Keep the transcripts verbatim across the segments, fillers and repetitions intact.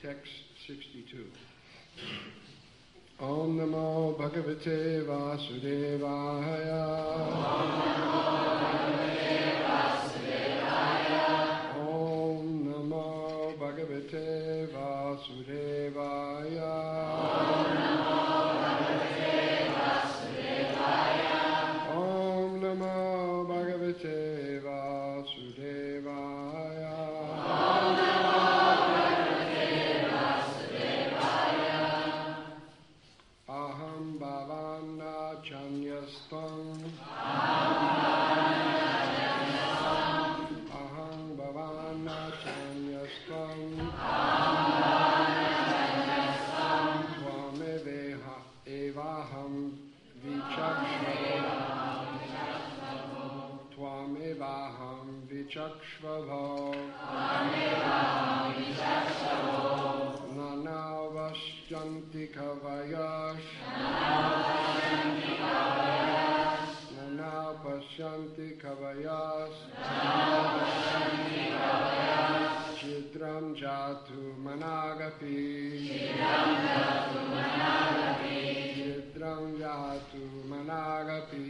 text sixty-two. Om Namo Bhagavate Vasudevaya. Om Namo Bhagavate Vasudevaya. Om Namo Bhagavate Vasudevaya. Om Namo Bhagavate Vasudevaya. Om Namo Bhagavate Vasudevaya. Om Namo Bhagavate Vasudevaya. Aham Bhavana Chanyastam. Aham Bhavana Chanyastam. Tvameveha evaham vichakshvavo. Tvamevaham vichakshvavo. Nanavashyanti kavayash. Nanavashyanti kavayas. Chidram jatu managapi. Chidram jatu managapi.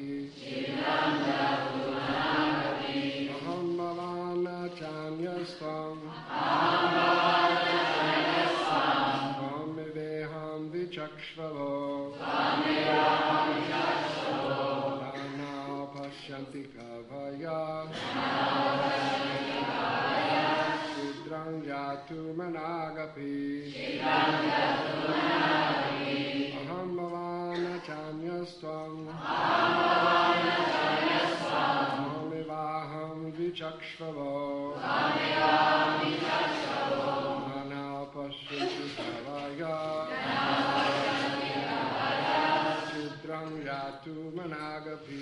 Aham bhavana chanyastam. Tvameveham vichakshvavo. Nanavashyanti kavayas. Chidram jatu managapi. Aham bhavana chanyastam. Tvamevaham vichakshvavo. Nanavashyanti kavayas. Chidram jatu managapi.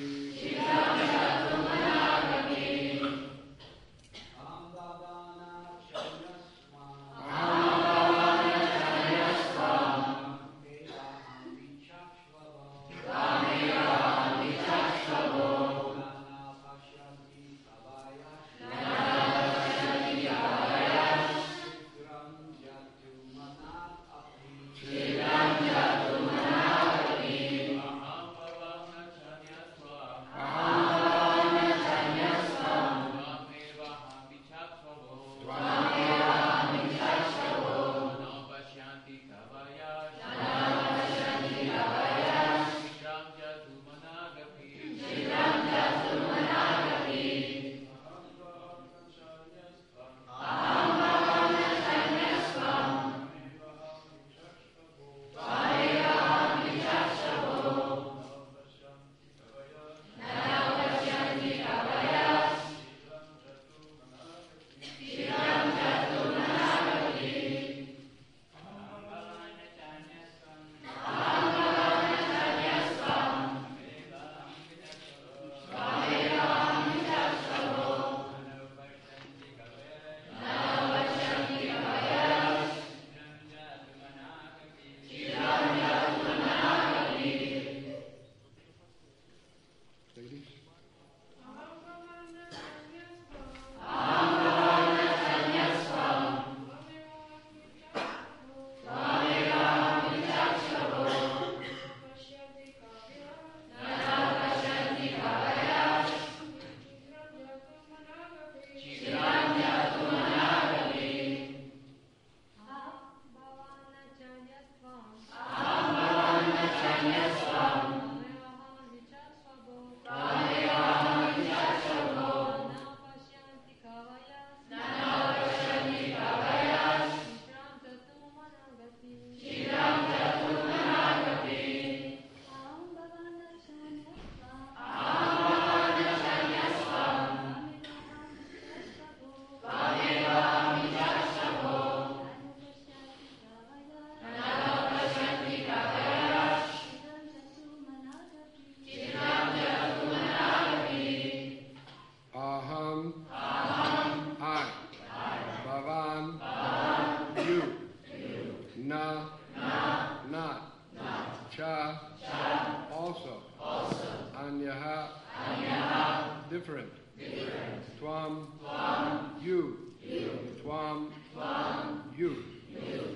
different. different. Tvam, Tvam, you. you. Tvam, Tvam, you. you.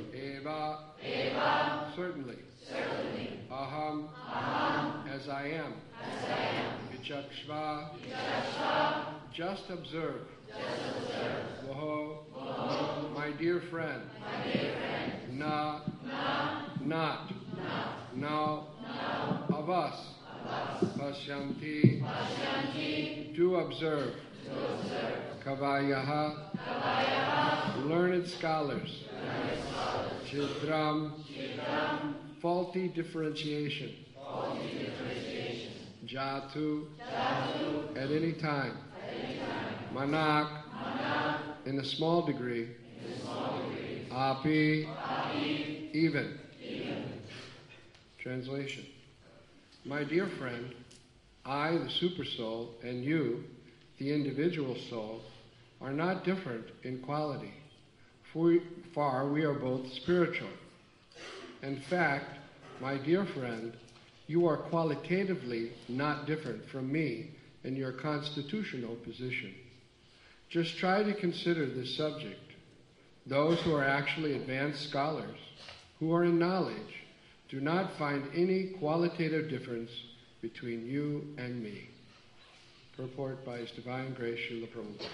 Eva, Eva. Certainly. Certainly. Aham, Aham. As I am. As I am. Vichakshva, Vichakshva. Just observe. Just observe. Voho, Voho. My dear friend. My dear friend. Na, Na. Not. Not. No. No. Of us. Of us. Pashyanti. Pashyanti. Do observe. Do observe. Kavayaha. Kavayaha. Learned scholars. Learned scholars. Chidram. Chidram. Faulty differentiation. Faulty differentiation. Jatu. Jatu. At any time. At any time. Manak. Manak. In a small degree. In a small degree. Api. Api. Even. Even. Translation. My dear friend, I, the Supersoul, and you, the individual soul, are not different in quality. For far we are both spiritual. In fact, my dear friend, you are qualitatively not different from me in your constitutional position. Just try to consider this subject. Those who are actually advanced scholars, who are in knowledge, do not find any qualitative difference between you and me. Purport by His Divine Grace Srila Prabhupada.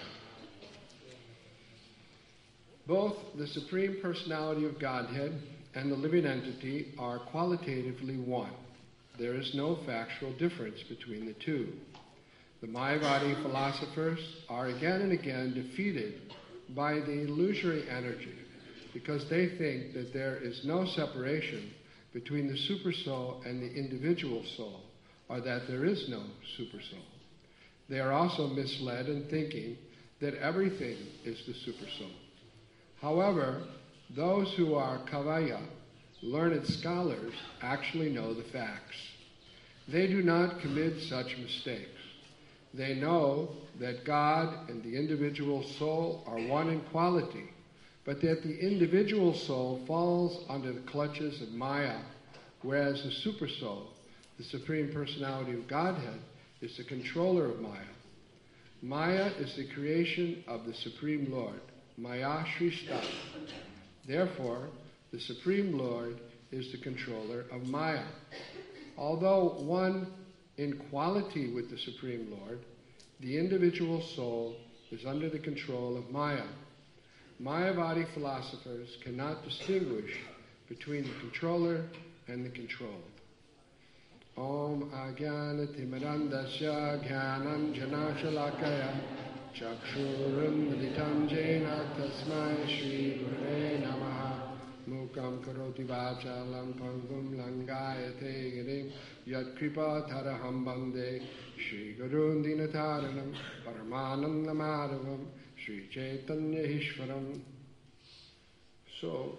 Both the Supreme Personality of Godhead and the living entity are qualitatively one. There is no factual difference between the two. The Mayavadi philosophers are again and again defeated by the illusory energy because they think that there is no separation between the Supersoul and the individual soul, or that there is no Supersoul. They are also misled in thinking that everything is the Supersoul. However, those who are Kavaya, learned scholars, actually know the facts. They do not commit such mistakes. They know that God and the individual soul are one in quality, but that the individual soul falls under the clutches of Maya, whereas the Supersoul, the Supreme Personality of Godhead, is the controller of Maya. Maya is the creation of the Supreme Lord, Maya Shrishta. Therefore, the Supreme Lord is the controller of Maya. Although one in quality with the Supreme Lord, the individual soul is under the control of Maya. Mayavadi philosophers cannot distinguish between the controller and the controlled. Om Ajnana Timirandasya Jnananjana Shalakaya Chakshurum Militam Jena Tasmai Shri Gurave Namaha Mukam Karoti Vachalam Pangum Langayate Girim Yat Kripa Taraham Bande Shri Gurun Dinataranam Paramanam Namadavam Shri Chaitanya Ishvaram. So,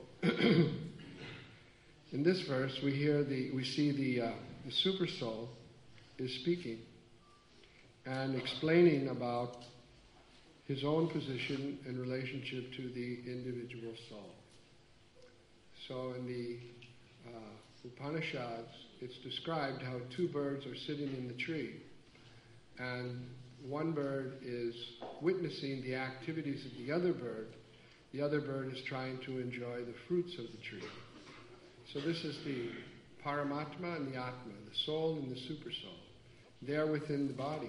in this verse, we hear the, we see the uh, the Super Soul is speaking and explaining about his own position in relationship to the individual soul. So, in the uh, Upanishads, it's described how two birds are sitting in the tree, and one bird is witnessing the activities of the other bird. The other bird is trying to enjoy the fruits of the tree. So this is the Paramatma and the Atma, the soul and the super soul. They're within the body.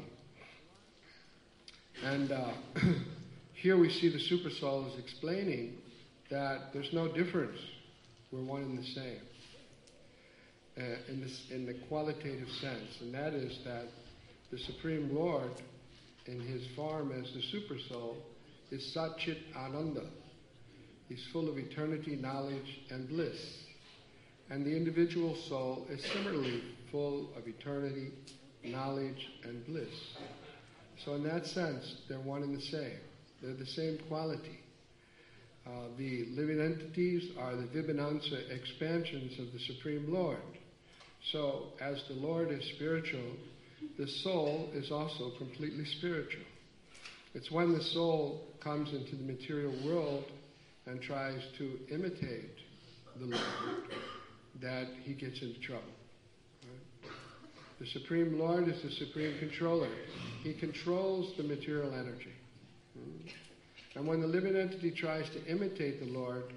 And uh, here we see the super soul is explaining that there's no difference. We're one and the same uh, in, this, in the qualitative sense. And that is that the Supreme Lord, in his form as the super soul, is Satchit Ananda. He's full of eternity, knowledge, and bliss. And the individual soul is similarly full of eternity, knowledge, and bliss. So in that sense, they're one and the same. They're the same quality. Uh, the living entities are the Vibhanansa expansions of the Supreme Lord. So as the Lord is spiritual, the soul is also completely spiritual. It's when the soul comes into the material world and tries to imitate the Lord that he gets into trouble. Right? The Supreme Lord is the supreme controller. He controls the material energy. And when the living entity tries to imitate the Lord,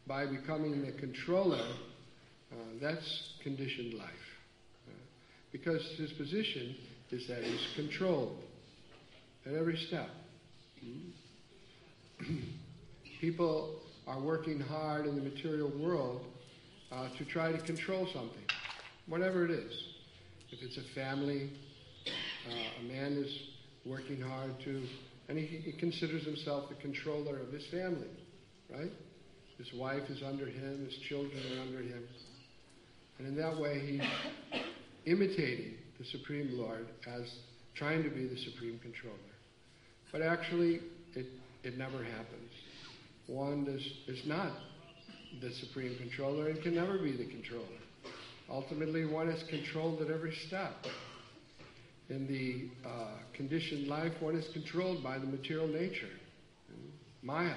by becoming the controller, uh, that's conditioned life. Uh, because his position is that he's controlled at every step. Mm-hmm. People are working hard in the material world uh, to try to control something, whatever it is. If it's a family, uh, a man is working hard to, and he, he considers himself the controller of his family, right? His wife is under him, his children are under him. And in that way, he's imitating the Supreme Lord as trying to be the Supreme Controller. But actually, it, it never happens. One is, is not the Supreme Controller and can never be the controller. Ultimately, one is controlled at every step. In the uh, conditioned life, one is controlled by the material nature, Maya.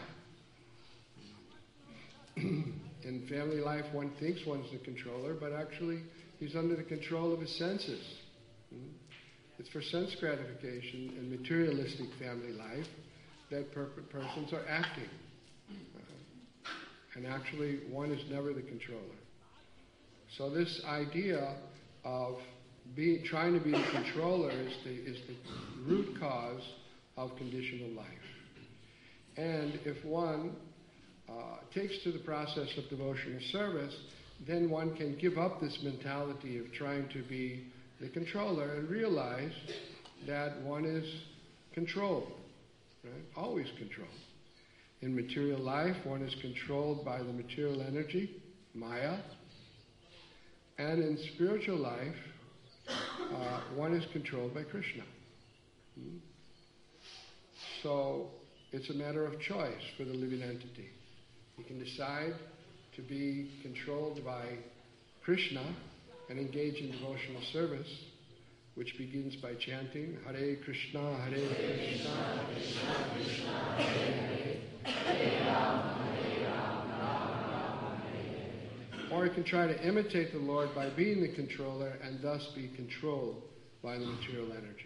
In family life, one thinks one's the controller, but actually he's under the control of his senses. It's for sense gratification in materialistic family life that per- persons are acting. Uh, and actually, one is never the controller. So this idea of be, trying to be the controller is the, is the root cause of conditional life. And if one uh, takes to the process of devotional service, then one can give up this mentality of trying to be the controller and realize that one is controlled, right? Always controlled. In material life, one is controlled by the material energy, Maya. And in spiritual life, uh, one is controlled by Krishna. Hmm? So it's a matter of choice for the living entity. He can decide to be controlled by Krishna and engage in devotional service, which begins by chanting Hare Krishna, Hare Krishna, Krishna Krishna, Hare Hare, Hare Rama, Hare Rama, Rama Rama, Hare. Or he can try to imitate the Lord by being the controller and thus be controlled by the material energy.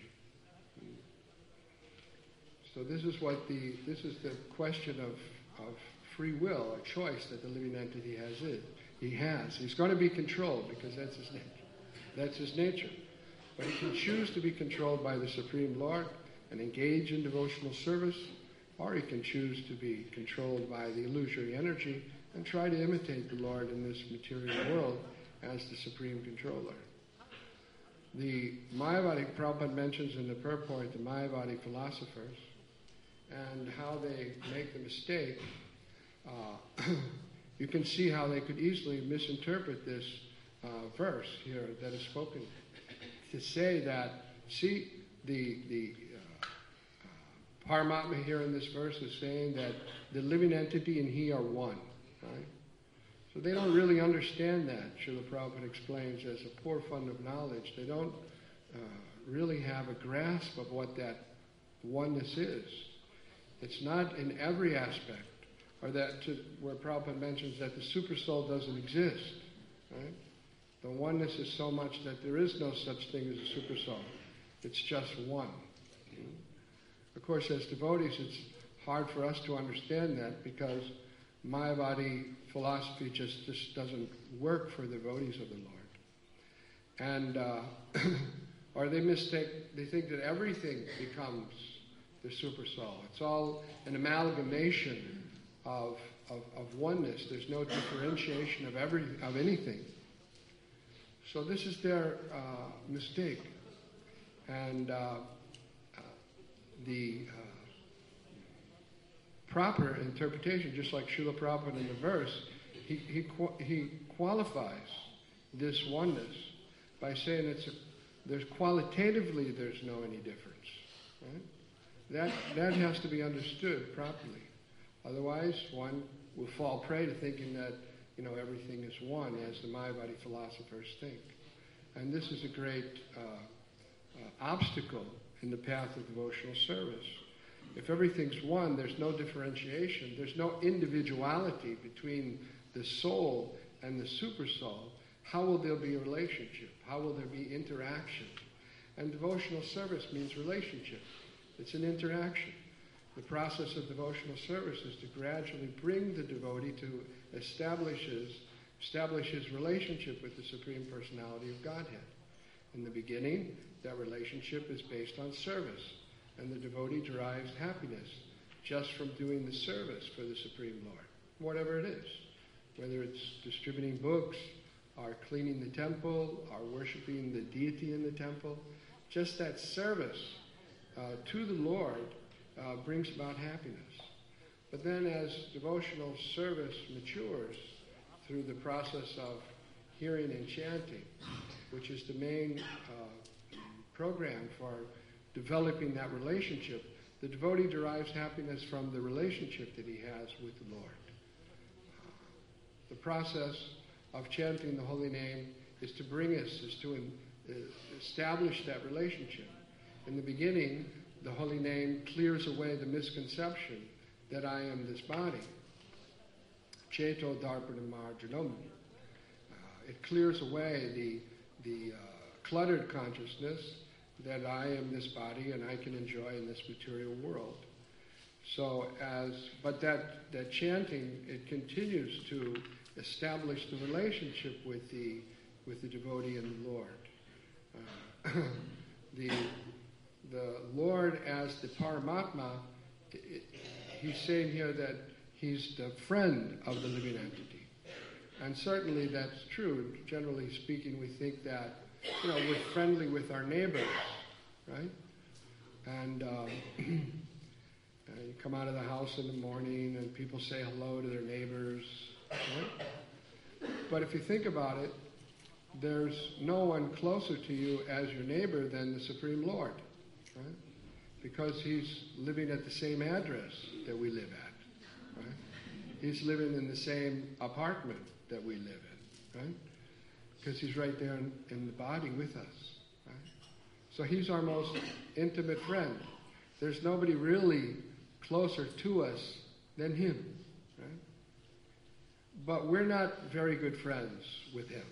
So this is what the this is the question of, of free will, a choice that the living entity has. Is he has. He's going to be controlled because that's his nature. That's his nature. But he can choose to be controlled by the Supreme Lord and engage in devotional service, or he can choose to be controlled by the illusory energy and try to imitate the Lord in this material world as the Supreme Controller. The Mayavadi, Prabhupada mentions in the purport the Mayavadi philosophers and how they make the mistake. Uh, you can see how they could easily misinterpret this uh, verse here that is spoken to say that, see, the the uh, uh, Paramatma here in this verse is saying that the living entity and he are one, right? So they don't really understand that. Srila Prabhupada explains as a poor fund of knowledge. They don't uh, really have a grasp of what that oneness is. It's not in every aspect, or that to, where Prabhupada mentions that the supersoul doesn't exist, right? The oneness is so much that there is no such thing as a supersoul. It's just one. Of course, as devotees, it's hard for us to understand that because Mayavadi philosophy just, just doesn't work for the devotees of the Lord. And, uh, or they mistake, they think that everything becomes the supersoul. It's all an amalgamation of, of, of oneness. There's no differentiation of every of anything. So this is their uh, mistake. And uh, uh, the uh, proper interpretation, just like Srila Prabhupada in the verse, he, he, he qualifies this oneness by saying it's a, there's qualitatively there's no any difference. Right? That, that has to be understood properly. Otherwise, one will fall prey to thinking that, you know, everything is one, as the Mayavadi philosophers think. And this is a great uh, uh, obstacle in the path of devotional service. If everything's one, there's no differentiation, there's no individuality between the soul and the supersoul. How will there be a relationship? How will there be interaction? And devotional service means relationship. It's an interaction. The process of devotional service is to gradually bring the devotee to establishes establishes relationship with the Supreme Personality of Godhead. In the beginning, that relationship is based on service, and the devotee derives happiness just from doing the service for the Supreme Lord, whatever it is, whether it's distributing books, or cleaning the temple, or worshiping the deity in the temple. Just that service uh, to the Lord uh, brings about happiness. But then as devotional service matures through the process of hearing and chanting, which is the main uh, program for developing that relationship, the devotee derives happiness from the relationship that he has with the Lord. The process of chanting the holy name is to bring us, is to in, uh, establish that relationship. In the beginning, the holy name clears away the misconception that I am this body. Cheto darpanam marjanam. Uh, it clears away the, the uh, cluttered consciousness that I am this body and I can enjoy in this material world. So as, but that, that chanting, it continues to establish the relationship with the, with the devotee and the Lord. Uh, the, the Lord as the Paramatma, it, he's saying here that he's the friend of the living entity. And certainly that's true. Generally speaking, we think that, you know, we're friendly with our neighbors, right? And um, uh, you come out of the house in the morning and people say hello to their neighbors, right? But if you think about it, there's no one closer to you as your neighbor than the Supreme Lord, right? Because he's living at the same address that we live at, right? He's living in the same apartment that we live in, right? Because he's right there in, in the body with us, right? So he's our most intimate friend. There's nobody really closer to us than him, right? But we're not very good friends with him.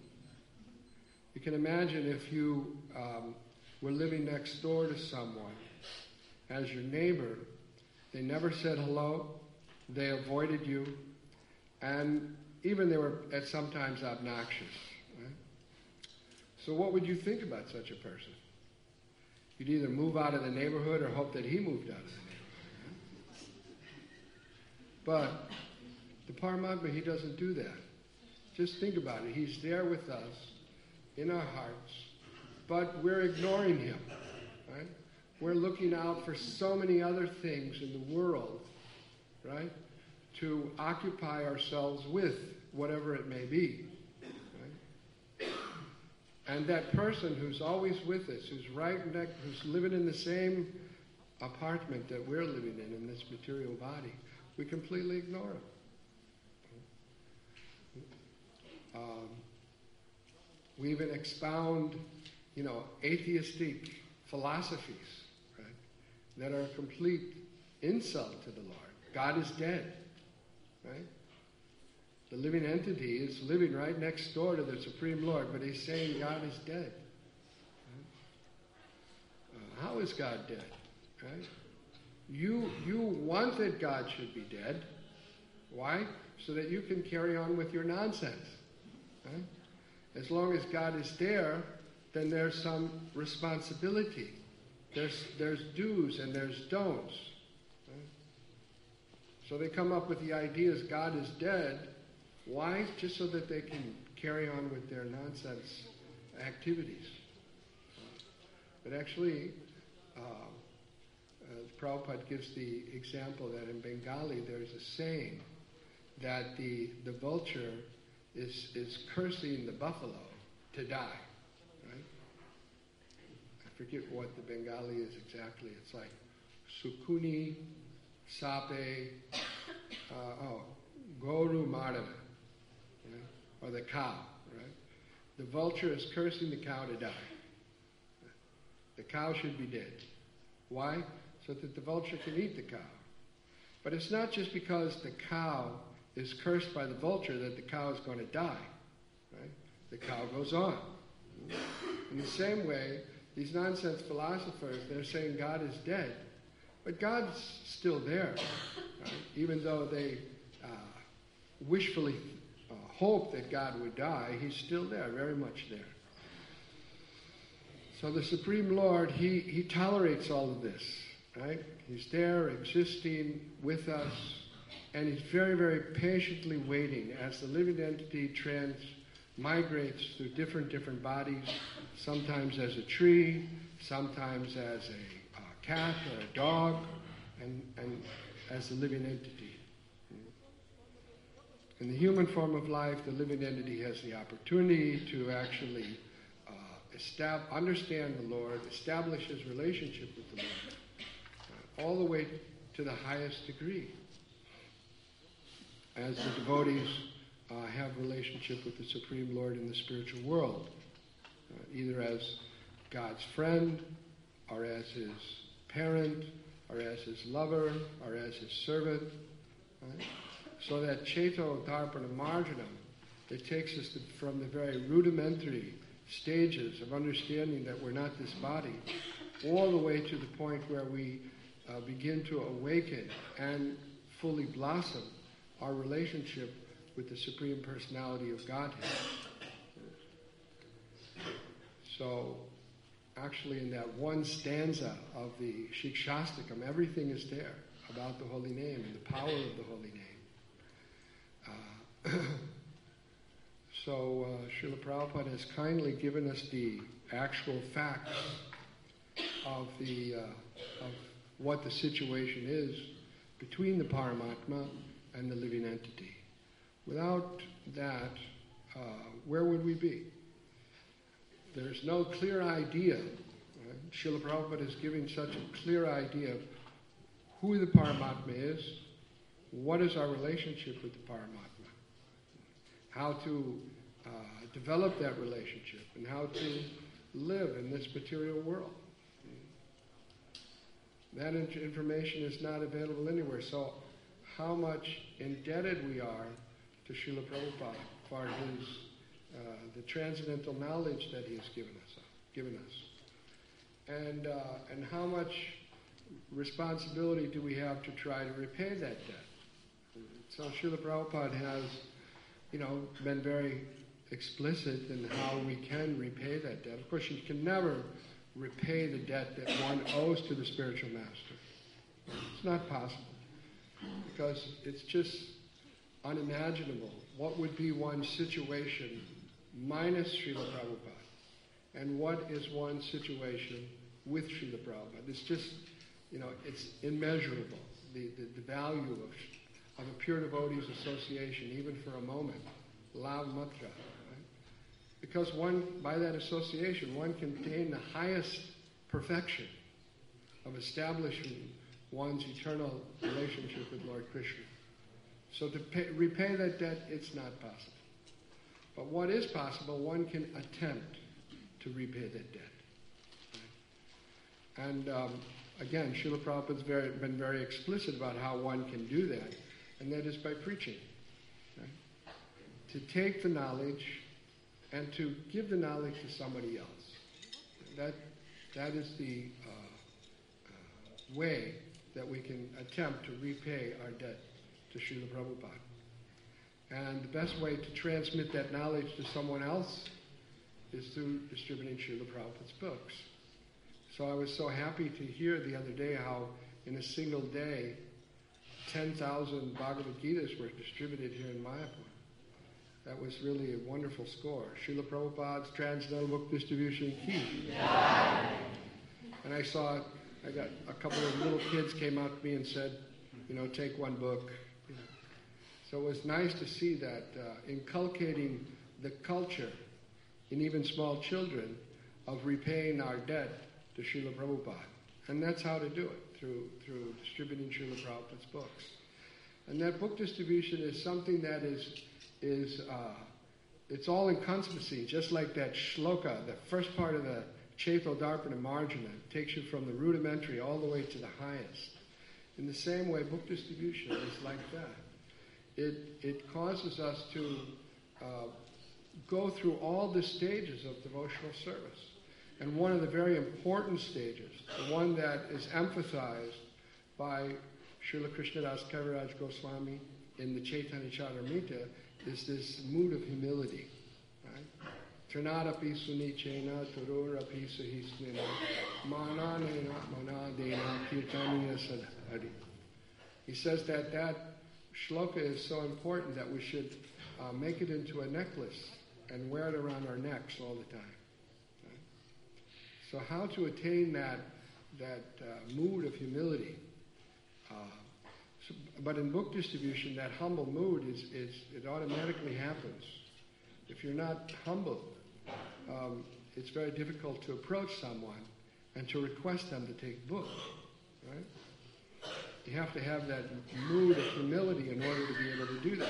You can imagine if you um, were living next door to someone as your neighbor, they never said hello, they avoided you, and even they were at sometimes obnoxious. Right? So what would you think about such a person? You'd either move out of the neighborhood or hope that he moved out of the neighborhood. Right? But the Paramatma, he doesn't do that. Just think about it. He's there with us in our hearts, but we're ignoring him. Right? We're looking out for so many other things in the world, right, to occupy ourselves with, whatever it may be. Right? And that person who's always with us, who's right next, who's living in the same apartment that we're living in, in this material body, we completely ignore him. Um, we even expound, you know, atheistic philosophies, right, that are a complete insult to the Lord. God is dead, right? The living entity is living right next door to the Supreme Lord, but he's saying God is dead. Right? Uh, how is God dead? Right? You, you want that God should be dead. Why? So that you can carry on with your nonsense. Right? As long as God is there, then there's some responsibility. There's, there's do's and there's don'ts. Right? So they come up with the ideas God is dead. Why? Just so that they can carry on with their nonsense activities. But actually, uh, uh, Prabhupada gives the example that in Bengali there's a saying that the, the vulture is, is cursing the buffalo to die. Right? I forget what the Bengali is exactly. It's like Sukuni, Sape, uh, oh, Goru Madhava. Or the cow, right? The vulture is cursing the cow to die. The cow should be dead. Why? So that the vulture can eat the cow. But it's not just because the cow is cursed by the vulture that the cow is going to die, right? The cow goes on. In the same way, these nonsense philosophers, they're saying God is dead. But God's still there, right? Even though they... Uh, wishfully uh, hope that God would die, he's still there, very much there. So the Supreme Lord, he, he tolerates all of this, right? He's there, existing with us, and he's very, very patiently waiting as the living entity transmigrates through different, different bodies, sometimes as a tree, sometimes as a uh, cat or a dog, and, and as a living entity. In the human form of life, the living entity has the opportunity to actually uh, estab- understand the Lord, establish his relationship with the Lord, uh, all the way to the highest degree, as the devotees uh, have relationship with the Supreme Lord in the spiritual world, uh, either as God's friend, or as his parent, or as his lover, or as his servant. Right? So that Cheto Darpana Marjanam, it takes us to, from the very rudimentary stages of understanding that we're not this body, all the way to the point where we uh, begin to awaken and fully blossom our relationship with the Supreme Personality of Godhead. So, actually in that one stanza of the Shikshastakam, everything is there about the holy name and the power of the holy name. Uh, so uh, Srila Prabhupada has kindly given us the actual facts of the uh, of what the situation is between the Paramatma and the living entity. Without that, uh, where would we be? There's no clear idea. Right? Srila Prabhupada is giving such a clear idea of who the Paramatma is, what is our relationship with the Paramatma, how to uh, develop that relationship, and how to live in this material world. That information is not available anywhere. So how much indebted we are to Srila Prabhupada for his, uh, the transcendental knowledge that he has given us, uh, given us. And, uh, and how much responsibility do we have to try to repay that debt? So Srila Prabhupada has, you know, been very explicit in how we can repay that debt. Of course, you can never repay the debt that one owes to the spiritual master. It's not possible, because it's just unimaginable. What would be one's situation minus Srila Prabhupada? And what is one's situation with Srila Prabhupada? It's just, you know, it's immeasurable, the, the, the value of, of a pure devotee's association, even for a moment. Lav matra, right? Because one, by that association, one can attain the highest perfection of establishing one's eternal relationship with Lord Krishna. So to pay, repay that debt, it's not possible. But what is possible, one can attempt to repay that debt. Right? And um, again, Srila Prabhupada's very, been very explicit about how one can do that, and that is by preaching. Right? To take the knowledge and to give the knowledge to somebody else. That, that is the uh, uh, way that we can attempt to repay our debt to Srila Prabhupada. And the best way to transmit that knowledge to someone else is through distributing Srila Prabhupada's books. So I was so happy to hear the other day how in a single day, ten thousand Bhagavad Gitas were distributed here in Mayapur. That was really a wonderful score. Srila Prabhupada's Transcendental Book Distribution Key. And I saw, I got a couple of little kids came out to me and said, you know, take one book. You know. So it was nice to see that uh, inculcating the culture in even small children of repaying our debt to Srila Prabhupada. And that's how to do it, through, through distributing Srila Prabhupada's books. And that book distribution is something that is is uh, it's all encompassing, just like that shloka, the first part of the Cheto Darpana Marjana, takes you from the rudimentary all the way to the highest. In the same way, book distribution is like that. It, it causes us to uh, go through all the stages of devotional service. And one of the very important stages, the one that is emphasized by Srila Krishnadas Kaviraj Goswami in the Chaitanya Charitamrita is this mood of humility. Right? Trinadapi sunichena tururapi sahisnena mananena manadena kirtaniya sadhari. He says that that shloka is so important that we should uh, make it into a necklace and wear it around our necks all the time. Right? So how to attain that that uh, mood of humility? Uh, so, but in book distribution, that humble mood is, is it automatically happens. If you're not humble, um, it's very difficult to approach someone and to request them to take books. Right? You have to have that mood of humility in order to be able to do that.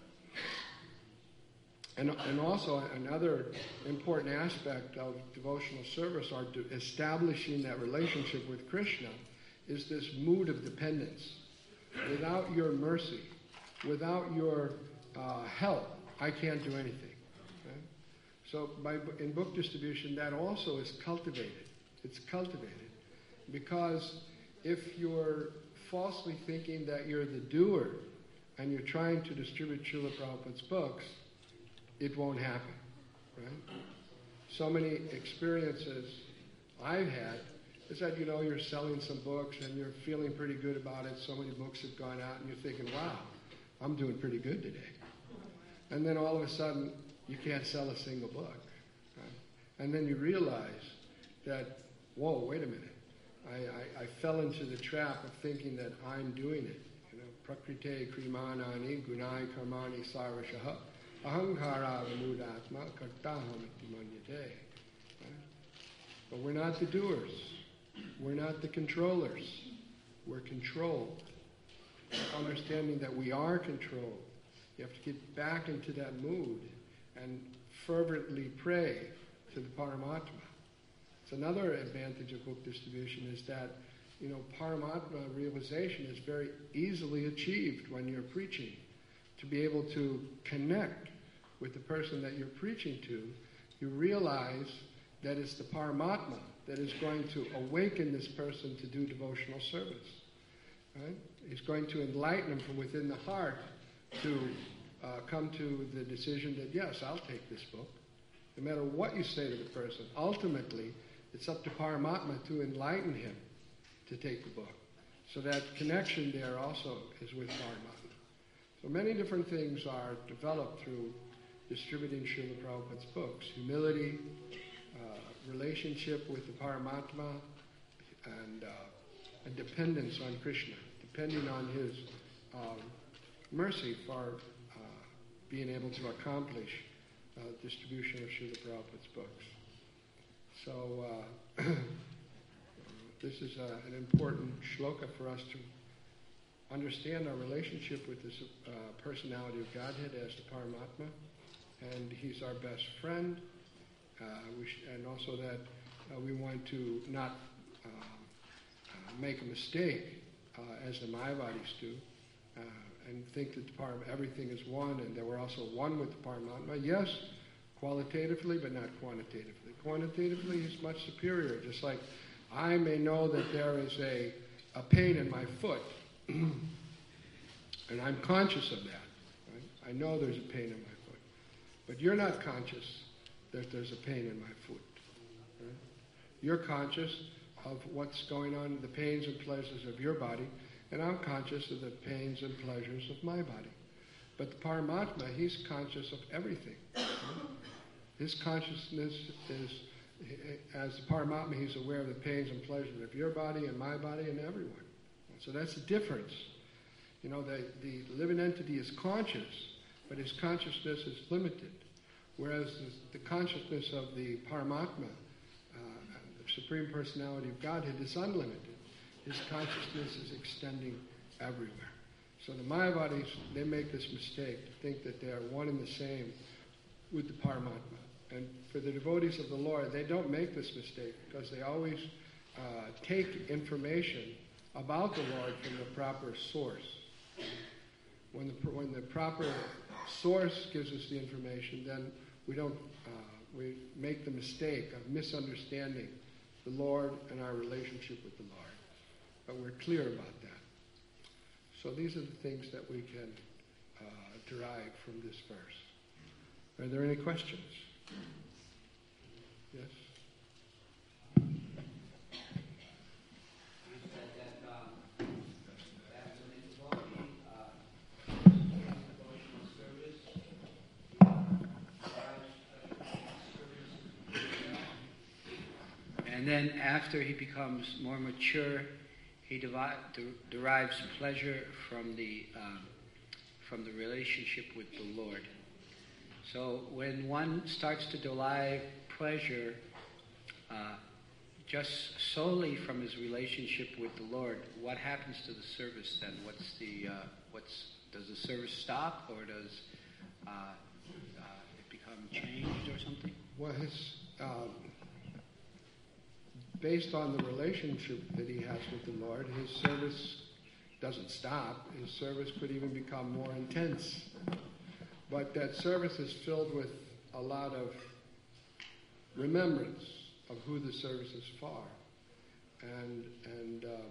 And, and also another important aspect of devotional service, or de- establishing that relationship with Krishna, is this mood of dependence. Without your mercy, without your uh, help, I can't do anything. Okay? So by, in book distribution, that also is cultivated. It's cultivated. Because if you're falsely thinking that you're the doer and you're trying to distribute Srila Prabhupada's books, it won't happen, right? So many experiences I've had is that, you know, you're selling some books and you're feeling pretty good about it. So many books have gone out and you're thinking, wow, I'm doing pretty good today. And then all of a sudden, you can't sell a single book, right? And then you realize that, whoa, wait a minute. I, I, I fell into the trap of thinking that I'm doing it. You know, prakrite krimanani gunai karmani sarvashaha ahankara vamudatma kartaham iti manyate. But we're not the doers. We're not the controllers. We're controlled. Understanding that we are controlled. You have to get back into that mood and fervently pray to the Paramatma. It's another advantage of book distribution is that, you know, Paramatma realization is very easily achieved when you're preaching. To be able to connect with the person that you're preaching to, you realize that it's the Paramatma that is going to awaken this person to do devotional service. Right? He's going to enlighten him from within the heart to uh, come to the decision that, yes, I'll take this book. No matter what you say to the person, ultimately, it's up to Paramatma to enlighten him to take the book. So that connection there also is with Paramatma. So many different things are developed through distributing Srila Prabhupada's books. Humility, uh, relationship with the Paramatma, and, uh, and dependence on Krishna, depending on his um, mercy for uh, being able to accomplish uh, distribution of Srila Prabhupada's books. So uh, this is uh, an important shloka for us to understand our relationship with this uh, personality of Godhead as the Paramatma, and he's our best friend, uh, we sh- and also that uh, we want to not uh, uh, make a mistake uh, as the Mayavadis do, uh, and think that the Par- everything is one and that we're also one with the Paramatma. Yes, qualitatively, but not quantitatively. Quantitatively, he's much superior, just like I may know that there is a, a pain in my foot, and I'm conscious of that. Right? I know there's a pain in my foot. But you're not conscious that there's a pain in my foot. Right? You're conscious of what's going on, the pains and pleasures of your body, and I'm conscious of the pains and pleasures of my body. But the Paramatma, he's conscious of everything. Right? His consciousness is, as the Paramatma, he's aware of the pains and pleasures of your body and my body and everyone. So that's the difference. You know, the, the living entity is conscious, but his consciousness is limited. Whereas the, the consciousness of the Paramatma, uh, the Supreme Personality of Godhead, is unlimited. His consciousness is extending everywhere. So the Mayavadis, they make this mistake to think that they are one and the same with the Paramatma. And for the devotees of the Lord, they don't make this mistake because they always uh, take information about the Lord from the proper source. When the, when the proper source gives us the information, then we don't uh, we make the mistake of misunderstanding the Lord and our relationship with the Lord. But we're clear about that. So these are the things that we can derive from this verse. Are there any questions? Yes? And then after he becomes more mature, he devi- de- derives pleasure from the um, from the relationship with the Lord. So when one starts to derive pleasure uh, just solely from his relationship with the Lord, what happens to the service then? What's the uh, what's does the service stop, or does uh, uh, it become changed or something? Well, his um, based on the relationship that he has with the Lord, his service doesn't stop. His service could even become more intense. But that service is filled with a lot of remembrance of who the service is for. And and um,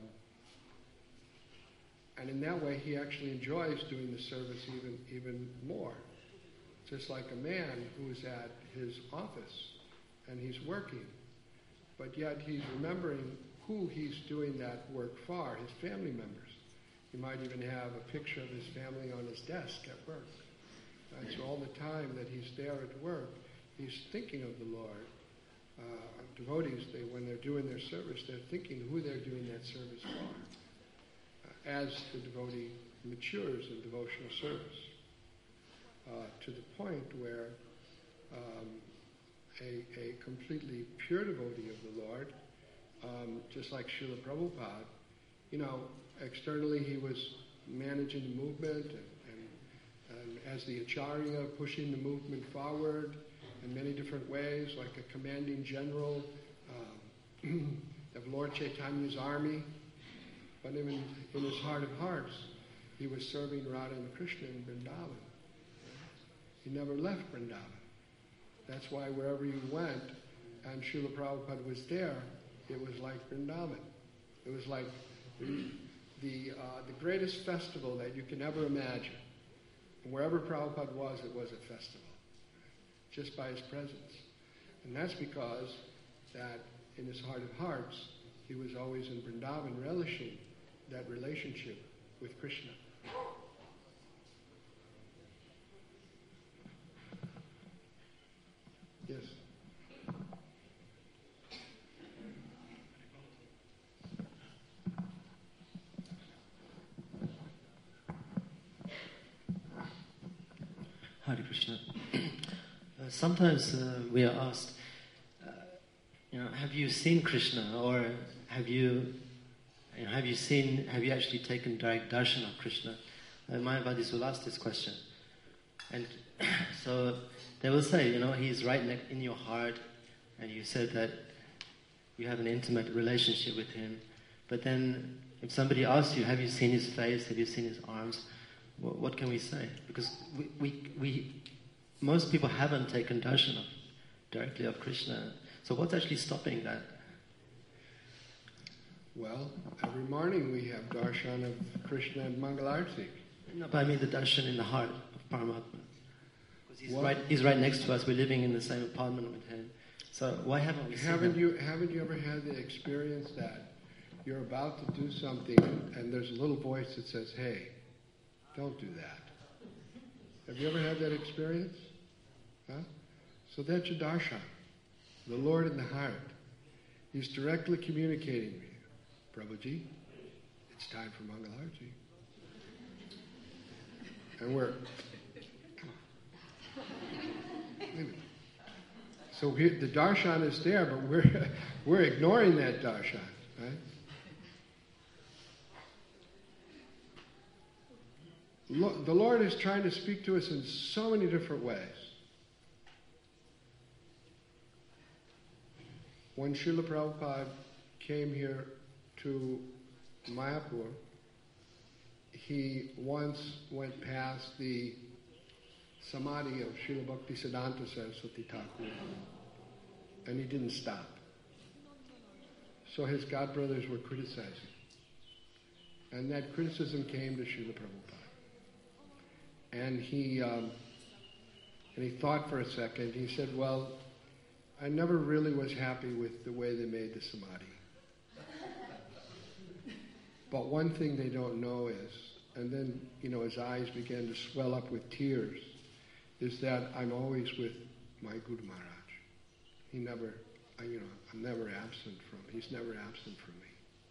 and in that way, he actually enjoys doing the service even even more. Just like a man who's at his office and he's working, but yet he's remembering who he's doing that work for, his family members. He might even have a picture of his family on his desk at work. And so all the time that he's there at work, he's thinking of the Lord. Uh, devotees, they, when they're doing their service, they're thinking who they're doing that service for. Uh, as the devotee matures in devotional service, uh, to the point where um, a, a completely pure devotee of the Lord, um, just like Srila Prabhupada, you know, externally he was managing the movement and, and, and as the Acharya, pushing the movement forward in many different ways, like a commanding general um, of Lord Chaitanya's army. But even in his heart of hearts, he was serving Radha and Krishna in Vrindavan. He never left Vrindavan. That's why wherever you went and Srila Prabhupada was there, it was like Vrindavan. It was like the, the, uh, the greatest festival that you can ever imagine. And wherever Prabhupada was, it was a festival, just by his presence. And that's because that in his heart of hearts, he was always in Vrindavan relishing that relationship with Krishna. Yes. Hare Krishna. Uh, sometimes uh, we are asked, uh, you know, have you seen Krishna, or have you, you know, have you seen, have you actually taken direct darshan of Krishna? Uh, Mayavadis will ask this question, and so they will say, you know, he's right ne- in your heart, and you said that you have an intimate relationship with him. But then, if somebody asks you, have you seen his face? Have you seen his arms? What, what can we say? Because we, we, we, most people haven't taken darshan of, directly of Krishna. So what's actually stopping that? Well, every morning we have darshan of Krishna and Mangalarti. No, but I mean the darshan in the heart of Paramatma. Because he's What? right, he's right next to us. We're living in the same apartment with him. So why haven't we seen Haven't him? you haven't you ever had the experience that you're about to do something and there's a little voice that says, "Hey, don't do that"? Have you ever had that experience? Huh? So that's your darshan, the Lord in the heart. He's directly communicating with you. Prabhuji, it's time for Mangalarti. And we're, come on. Leave it. So we, the darshan is there, but we're we're ignoring that darshan, right? Lo- the Lord is trying to speak to us in so many different ways. When Srila Prabhupada came here to Mayapur, he once went past the samadhi of Srila Bhaktisiddhanta Saraswati Thakur, and he didn't stop. So his godbrothers were criticizing. And that criticism came to Srila Prabhupada. And he um, and he thought for a second. He said, well, I never really was happy with the way they made the samadhi. But one thing they don't know is, and then, you know, his eyes began to swell up with tears, is that I'm always with my Guru Maharaj. He never, I, you know, I'm never absent from, he's never absent from me.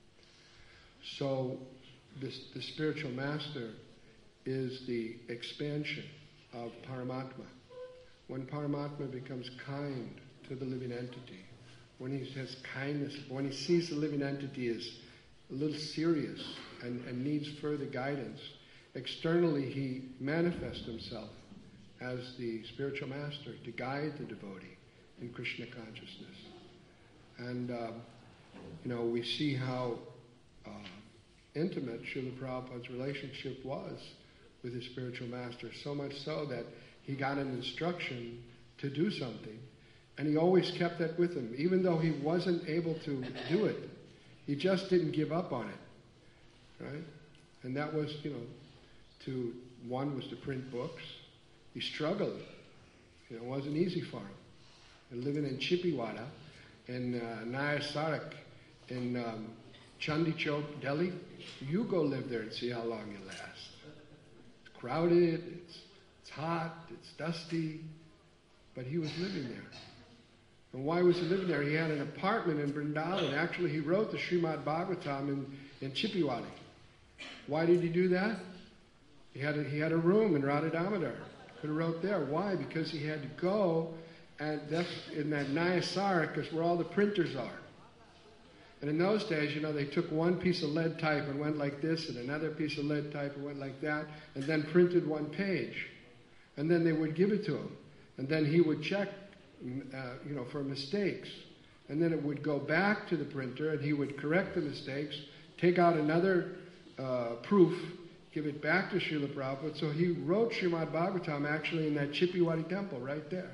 So this, the spiritual master is the expansion of Paramatma. When Paramatma becomes kind to the living entity, when he has kindness, when he sees the living entity as a little serious and, and needs further guidance, externally he manifests himself as the spiritual master to guide the devotee in Krishna consciousness. And, um, you know, we see how uh, intimate Srila Prabhupada's relationship was with his spiritual master, so much so that he got an instruction to do something, and he always kept that with him. Even though he wasn't able to do it, he just didn't give up on it, right? And that was, you know, to, one was to print books. He struggled. You know, it wasn't easy for him. And living in Chippiwada, in uh, Naya Sarak, in um, Chandi Chowk, Delhi, you go live there and see how long you last. It's crowded, it's, it's hot, it's dusty, but he was living there. And why was he living there? He had an apartment in Vrindavan. Actually, he wrote the Srimad Bhagavatam in, in Chippiwadi. Why did he do that? He had a, he had a room in Radha Damodar. Could have wrote there. Why? Because he had to go, and that's in that Naya Sarak is where all the printers are. And in those days, you know, they took one piece of lead type and went like this, and another piece of lead type and went like that, and then printed one page. And then they would give it to him. And then he would check, uh, you know, for mistakes. And then it would go back to the printer, and he would correct the mistakes, take out another uh, proof, give it back to Srila Prabhupada. So he wrote Srimad Bhagavatam actually in that Chippiwadi temple right there.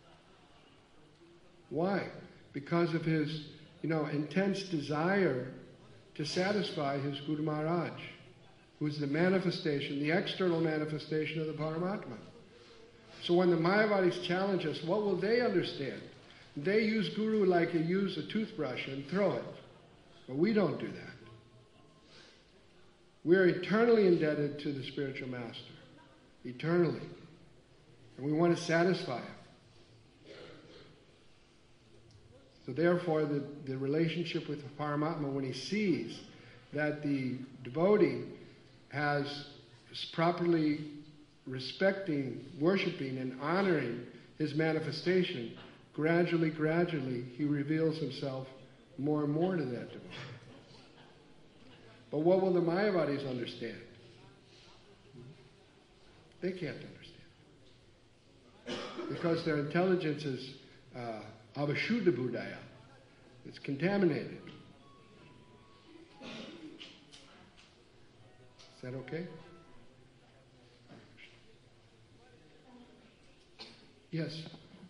Why? Because of his, you know, intense desire to satisfy his Guru Maharaj, who's the manifestation, the external manifestation of the Paramatma. So when the Mayavadis challenge us, what will they understand? They use Guru like you use a toothbrush and throw it. But we don't do that. We're eternally indebted to the spiritual master. Eternally. And we want to satisfy him. So therefore, the, the relationship with the Paramatma, when he sees that the devotee has is properly respecting, worshipping, and honoring his manifestation, gradually, gradually, he reveals himself more and more to that devotee. But what will the Mayavadis understand? They can't understand. Because their intelligence is uh, avashuddha buddhaya. It's contaminated. Is that okay? Yes.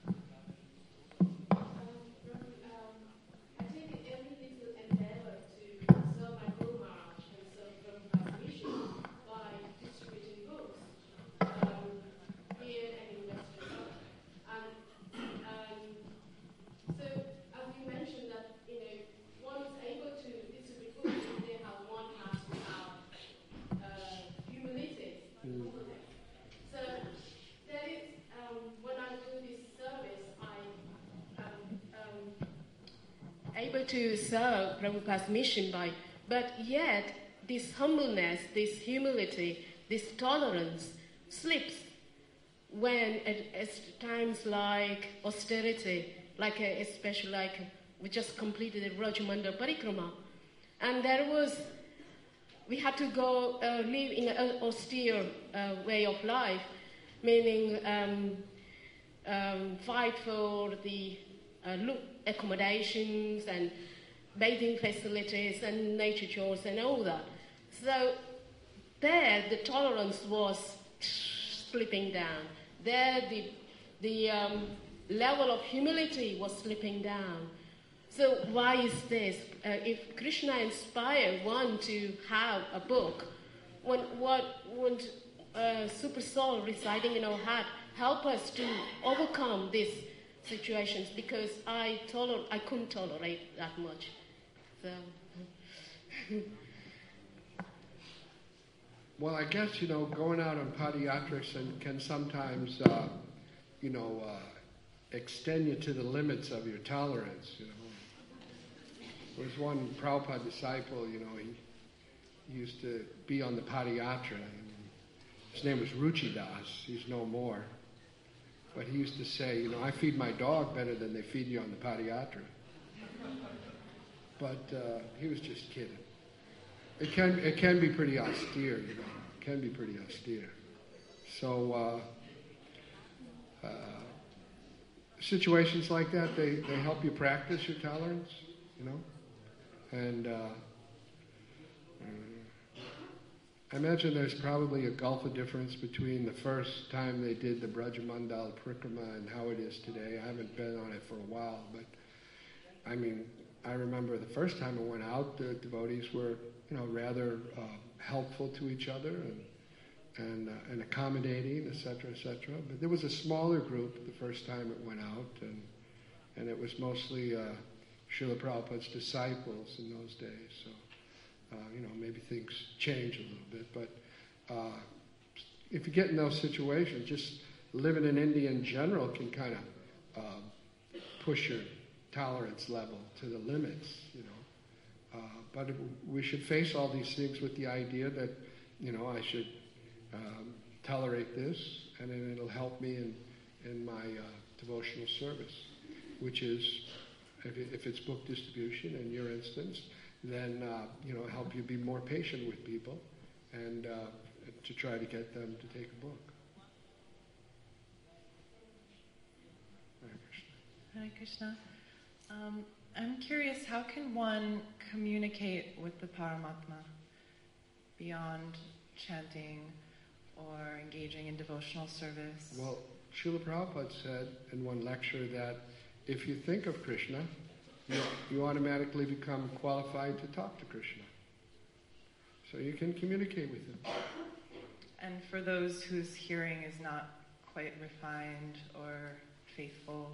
To serve Prabhupada's mission by, but yet this humbleness, this humility, this tolerance slips when at, at times like austerity, like a, especially like we just completed the Rajamandal Parikrama, and there was we had to go uh, live in an austere uh, way of life, meaning um, um, fight for the uh, look accommodations and bathing facilities and nature chores and all that. So there the tolerance was slipping down. There the, the um, level of humility was slipping down. So why is this? Uh, if Krishna inspired one to have a book, one, what would uh, super soul residing in our heart help us to overcome these situations, because I toler- I couldn't tolerate that much. So. Well, I guess, you know, going out on padiatrics and can sometimes, uh, you know, uh, extend you to the limits of your tolerance, you know. There was one Prabhupada disciple, you know, he, he used to be on the Padayatra. His name was Ruchidas. He's no more. But he used to say, you know, I feed my dog better than they feed you on the Padayatra. But uh, he was just kidding. It can it can be pretty austere, you know. It can be pretty austere. So uh, uh, situations like that, they, they help you practice your tolerance, you know. And uh, I imagine there's probably a gulf of difference between the first time they did the Brajamandal Parikrama and how it is today. I haven't been on it for a while, but I mean, I remember the first time I went out, the devotees were, you know, rather uh, helpful to each other and and, uh, and accommodating, et cetera, et cetera. But there was a smaller group the first time it went out, and and it was mostly uh, Srila Prabhupada's disciples in those days. So, uh, you know, maybe things change a little bit. But uh, if you get in those situations, just living in India in general can kind of uh, push your tolerance level to the limits, you know. Uh, but it, we should face all these things with the idea that, you know, I should um, tolerate this, and then it'll help me in, in my uh, devotional service, which is, if, it, if it's book distribution in your instance, then, uh, you know, help you be more patient with people and uh, to try to get them to take a book. Hare Krishna. Hare Krishna. Um, I'm curious, how can one communicate with the Paramatma beyond chanting or engaging in devotional service? Well, Srila Prabhupada said in one lecture that if you think of Krishna, you, you automatically become qualified to talk to Krishna. So you can communicate with him. And for those whose hearing is not quite refined or faithful?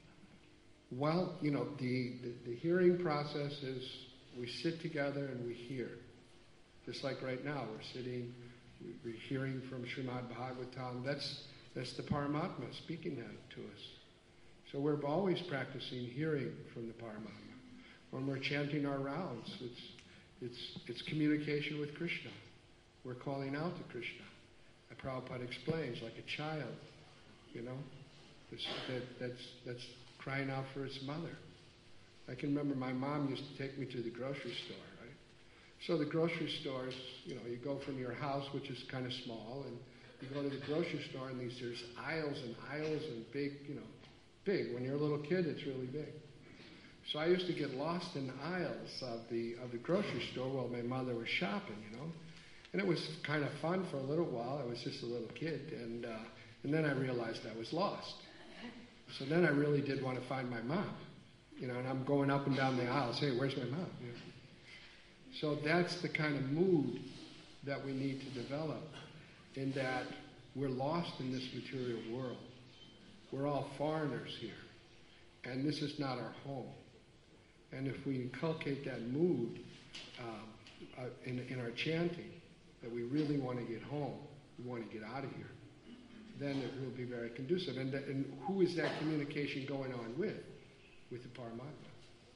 Well, you know, the, the, the hearing process is we sit together and we hear. Just like right now, we're sitting, we're hearing from Srimad Bhagavatam. That's, that's the Paramatma speaking that to us. So we're always practicing hearing from the Paramatma. When we're chanting our rounds, it's, it's, it's communication with Krishna. We're calling out to Krishna. And Prabhupada explains, like a child, you know, this, that, that's, that's crying out for its mother. I can remember my mom used to take me to the grocery store, right? So the grocery stores, you know, you go from your house, which is kind of small, and you go to the grocery store, and these there's aisles and aisles and big, you know, big. When you're a little kid, it's really big. So I used to get lost in the aisles of the of the grocery store while my mother was shopping, you know. And it was kind of fun for a little while. I was just a little kid, and uh, and then I realized I was lost. So then I really did want to find my mom, you know. And I'm going up and down the aisles, hey, where's my mom? You know? So that's the kind of mood that we need to develop, in that we're lost in this material world. We're all foreigners here, and this is not our home. And if we inculcate that mood um, uh, in, in our chanting, that we really want to get home, we want to get out of here, then it will be very conducive. And, that, and who is that communication going on with? With the Paramatma.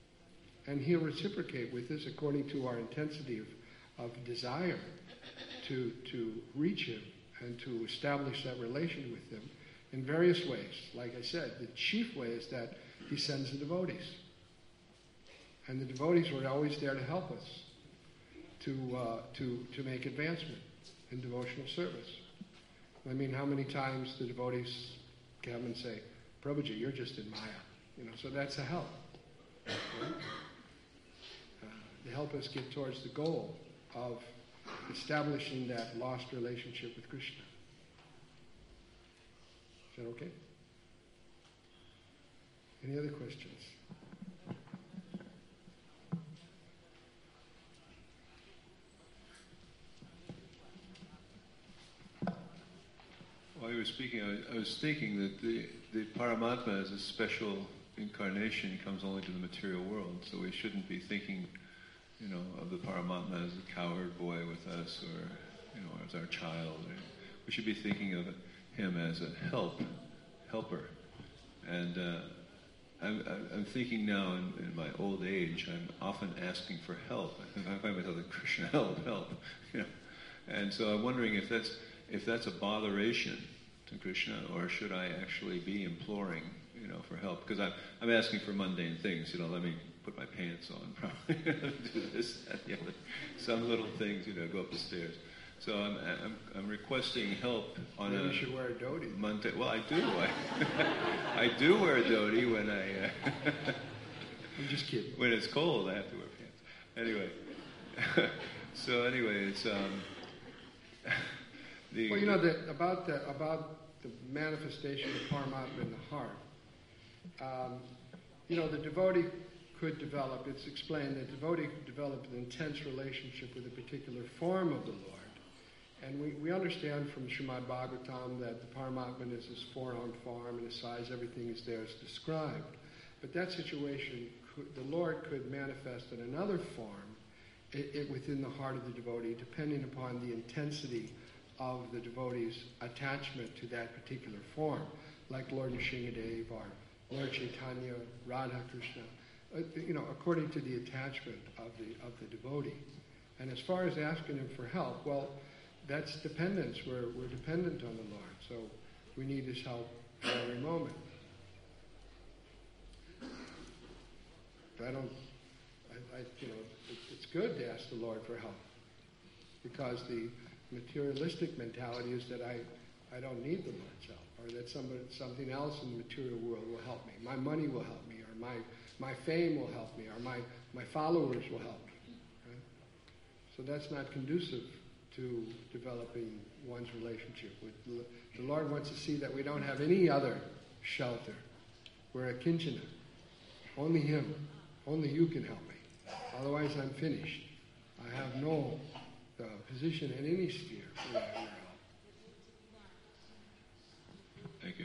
And he'll reciprocate with us according to our intensity of, of desire to, to reach him and to establish that relation with him in various ways. Like I said, the chief way is that he sends the devotees. And the devotees were always there to help us to, uh, to, to make advancement in devotional service. I mean, how many times the devotees come and say, Prabhuji, you're just in Maya. You know, so that's a help. Right? Uh, to help us get towards the goal of establishing that lost relationship with Krishna. Is that okay? Any other questions? speaking, I was, I was thinking that the, the Paramatma as a special incarnation comes only to the material world, so we shouldn't be thinking, you know, of the Paramatma as a cowherd boy with us, or, you know, as our child. We should be thinking of him as a help, helper. And uh, I'm, I'm thinking now in, in my old age, I'm often asking for help. I find myself like, Krishna, help, help. You know? And so I'm wondering if that's if that's a botheration to Krishna, or should I actually be imploring, you know, for help? Because I'm I'm asking for mundane things. You know, let me put my pants on, probably do this, that, the other, some little things. You know, go up the stairs. So I'm I'm, I'm requesting help on Maybe a. You should wear a dhoti. Monte- well, I do. I, I do wear a dhoti when I. Uh, I'm just kidding. When it's cold, I have to wear pants. Anyway, so anyway, it's um. the, Well, you know that about the about the manifestation of Paramatma in the heart. Um, you know, the devotee could develop. It's explained that the devotee could develop an intense relationship with a particular form of the Lord. And we, we understand from Srimad Bhagavatam that the Paramatma is his four-armed form and his size, everything is there as described. But that situation, could, the Lord could manifest in another form it, it, within the heart of the devotee, depending upon the intensity of the devotee's attachment to that particular form, like Lord Nrsingadev or Lord Chaitanya, Radha Krishna, uh, you know, according to the attachment of the of the devotee. And as far as asking him for help, well, that's dependence. We're, we're dependent on the Lord, so we need his help at every moment. I don't, I, I you know, it, it's good to ask the Lord for help, because the materialistic mentality is that I, I don't need the Lord's help, or that somebody, something else in the material world will help me. My money will help me, or my, my fame will help me, or my, my followers will help me. Right? So that's not conducive to developing one's relationship with the Lord. Wants to see that we don't have any other shelter. We're a kinchana. Only Him. Only you can help me. Otherwise, I'm finished. I have no uh, position in any sphere for that help. Thank you.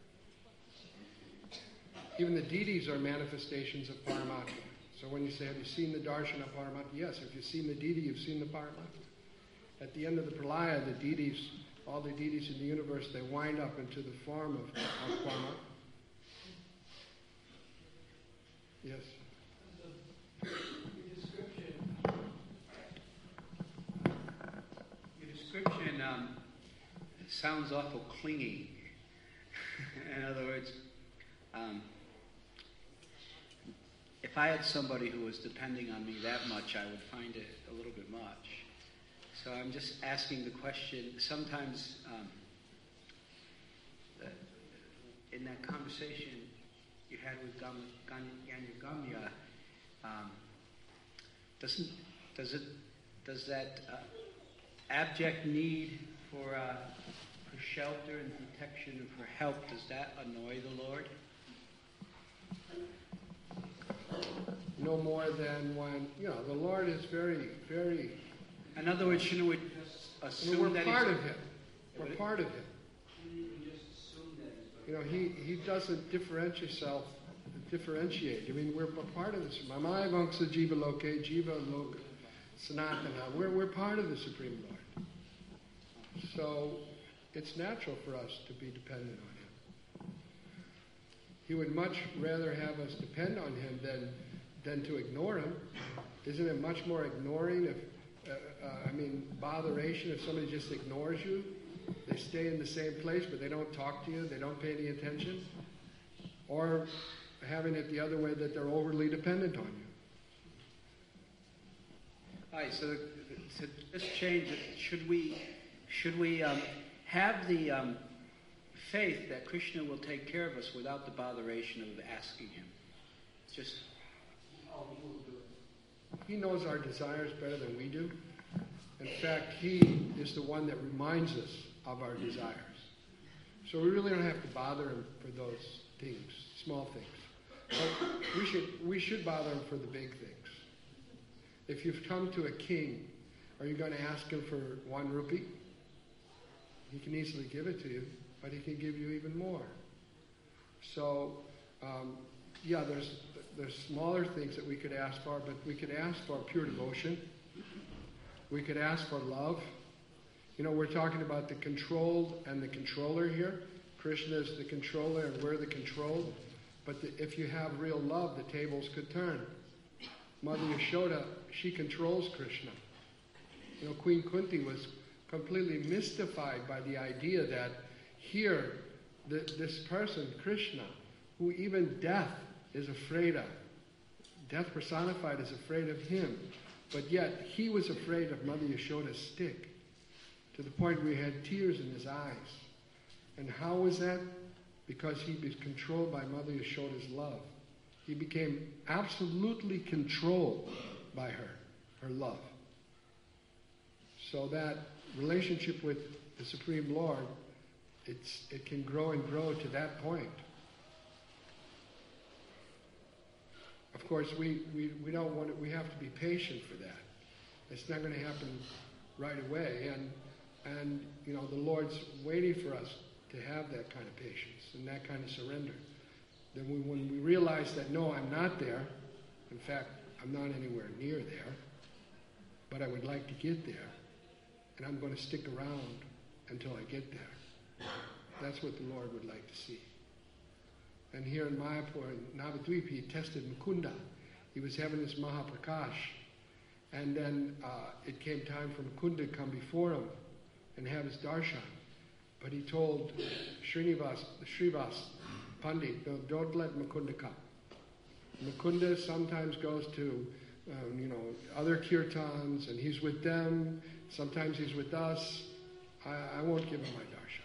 Even the deities are manifestations of Paramatma. So when you say, have you seen the darshan of Paramatma? Yes. If you've seen the deity, you've seen the Paramatma. At the end of the pralaya, the deities, all the deities in the universe, they wind up into the form of, of Paramatma. Yes. Your description, your description um, sounds awful clingy. In other words, um, if I had somebody who was depending on me that much, I would find it a little bit much. So I'm just asking the question, sometimes um, the, in that conversation you had with Gam, Gam, Ganyagamya, um, doesn't, does it, does that uh, abject need for, uh, for shelter and protection and for help, does that annoy the Lord? No more than when, you know, the Lord is very, very... In other words, shouldn't we just assume I mean, we're that part he's... of Him. We're part of Him. You know, He, he doesn't differentiate Himself, differentiate. I mean, we're part of this. Mamaya Vamsa Jiva Loke, Jiva Loka, Sanatana. We're, we're part of the Supreme Lord. So it's natural for us to be dependent on Him. He would much rather have us depend on Him than, than to ignore Him. Isn't it much more ignoring if Uh, uh, I mean, botheration if somebody just ignores you? They stay in the same place, but they don't talk to you, they don't pay any attention? Or having it the other way, that they're overly dependent on you? All right, so to just change it, should we, should we um, have the um, faith that Krishna will take care of us without the botheration of asking Him? Just... He knows our desires better than we do. In fact, He is the one that reminds us of our desires. So we really don't have to bother Him for those things, small things. But we should, we should bother Him for the big things. If you've come to a king, are you going to ask him for one rupee? He can easily give it to you. but he can give you even more. So, um, yeah, there's there's smaller things that we could ask for, but we could ask for pure devotion. We could ask for love. You know, we're talking about the controlled and the controller here. Krishna is the controller and we're the controlled. But the, if you have real love, the tables could turn. Mother Yashoda, she controls Krishna. You know, Queen Kunti was completely mystified by the idea that here, the, this person, Krishna, who even death is afraid of, death personified is afraid of him, but yet he was afraid of Mother Yashoda's stick, to the point where he had tears in his eyes. And how was that? Because he was controlled by Mother Yashoda's love. He became absolutely controlled by her, her love. So that relationship with the Supreme Lord, it's, it can grow and grow to that point. Of course, we, we, we don't want it, we have to be patient for that. It's not going to happen right away. And, and, you know, the Lord's waiting for us to have that kind of patience and that kind of surrender. Then we, when we realize that, no, I'm not there, in fact, I'm not anywhere near there, but I would like to get there, and I'm going to stick around until I get there. That's what the Lord would like to see. And here in Mayapur, in Navadvip, he tested Mukunda. He was having this Mahaprakash. And then uh, it came time for Mukunda to come before him and have his darshan. But he told Srinivas, Srivas Pandit, no, don't let Mukunda come. Mukunda sometimes goes to, um, you know, other kirtans, and he's with them. Sometimes he's with us. I, I won't give him my darshan.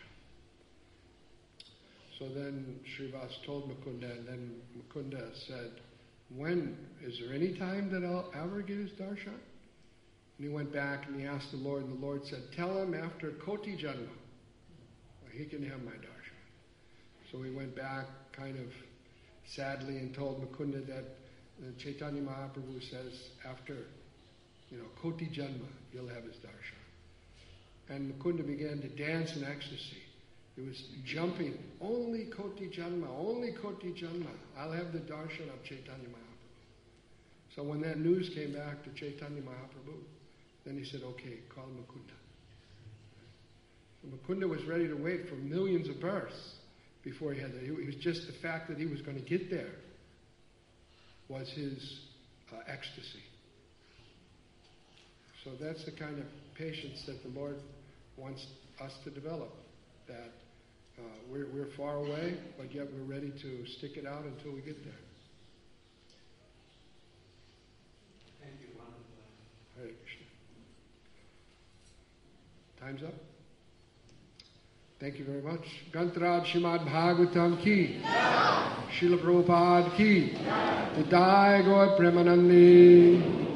So then Srivas told Mukunda, and then Mukunda said, when, is there any time that I'll ever get his darshan? And he went back and he asked the Lord, and the Lord said, tell him after Koti Janma, he can have my darshan. So he went back kind of sadly and told Mukunda that uh, Chaitanya Mahaprabhu says after, you know, Koti Janma, he'll have his darshan. And Mukunda began to dance in ecstasy. He was jumping, only Koti Janma, only Koti Janma, I'll have the darshan of Chaitanya Mahaprabhu. So when that news came back to Chaitanya Mahaprabhu, then he said, okay, call Mukunda. So Mukunda was ready to wait for millions of births before he had that. It was just the fact that he was going to get there was his uh, ecstasy. So that's the kind of patience that the Lord wants us to develop, that uh, we're, we're far away, but yet we're ready to stick it out until we get there. Thank you, wonderful. Hare Krishna. Time's up. Thank you very much. Grantaraj Srimad Bhagavatam ki, Srila Prabhupada ki, Jai Gaur Premanandi.